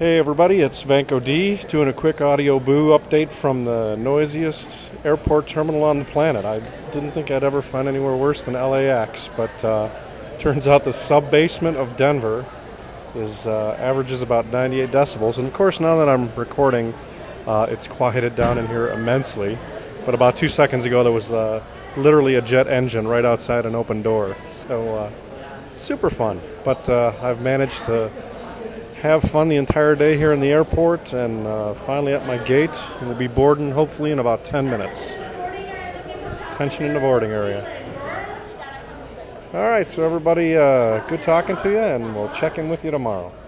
Hey everybody, it's Vanco D doing a quick audio boo update from the noisiest airport terminal on the planet. I didn't think I'd ever find anywhere worse than LAX, but turns out the sub-basement of Denver averages about 98 decibels. And of course, now that I'm recording, it's quieted down in here immensely. But about 2 seconds ago, there was literally a jet engine right outside an open door. So super fun. But I've managed to have fun the entire day here in the airport, and finally at my gate. We'll be boarding hopefully in about 10 minutes. Attention in the boarding area. All right, so everybody, good talking to you, and we'll check in with you tomorrow.